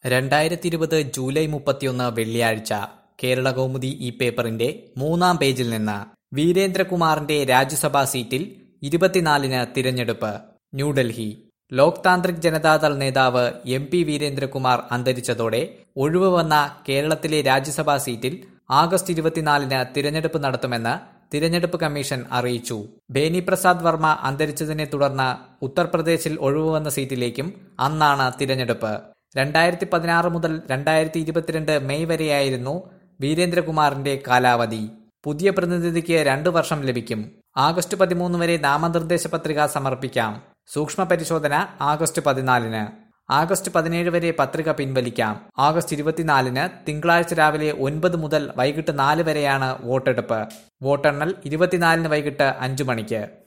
2020 July 31 വെള്ളിയാഴ്ച കേരളകൗമുദി ഈ പേപ്പറിന്റെ 3-ാം പേജിൽ നിന്ന് വീരേന്ദ്രകുമാറിന്റെ രാജ്യസഭാ സീറ്റിൽ 24-ന് തിരഞ്ഞെടുപ്പ്. ന്യൂഡൽഹി. ലോക് താന്ത്രിക് ജനതാദൾ നേതാവ് MP വീരേന്ദ്രകുമാർ അന്തരിച്ചതോടെ ഒഴിവ് വന്ന കേരളത്തിലെ രാജ്യസഭാ സീറ്റിൽ ആഗസ്റ്റ് 24-ന് തിരഞ്ഞെടുപ്പ് നടത്തുമെന്ന് തിരഞ്ഞെടുപ്പ് കമ്മീഷൻ അറിയിച്ചു. ബേനി പ്രസാദ് വർമ്മ അന്തരിച്ചതിനെ തുടർന്ന് ഉത്തർപ്രദേശിൽ ഒഴിവ് വന്ന സീറ്റിലേക്കും അന്നാണ് തിരഞ്ഞെടുപ്പ്. 2016 മുതൽ 2022 മെയ് വരെയായിരുന്നു വീരേന്ദ്രകുമാറിന്റെ കാലാവധി. പുതിയ പ്രതിനിധിക്ക് 2 വർഷം ലഭിക്കും. ആഗസ്റ്റ് 13 വരെ നാമനിർദ്ദേശ പത്രിക സമർപ്പിക്കാം. സൂക്ഷ്മ പരിശോധന ആഗസ്റ്റ് 14-ന്. ആഗസ്റ്റ് 17 വരെ പത്രിക പിൻവലിക്കാം. ആഗസ്റ്റ് 24-ന് തിങ്കളാഴ്ച രാവിലെ 9 മുതൽ വൈകിട്ട് 4 വരെയാണ് വോട്ടെടുപ്പ്. വോട്ടെണ്ണൽ 24-ന് വൈകിട്ട് 5 മണിക്ക്.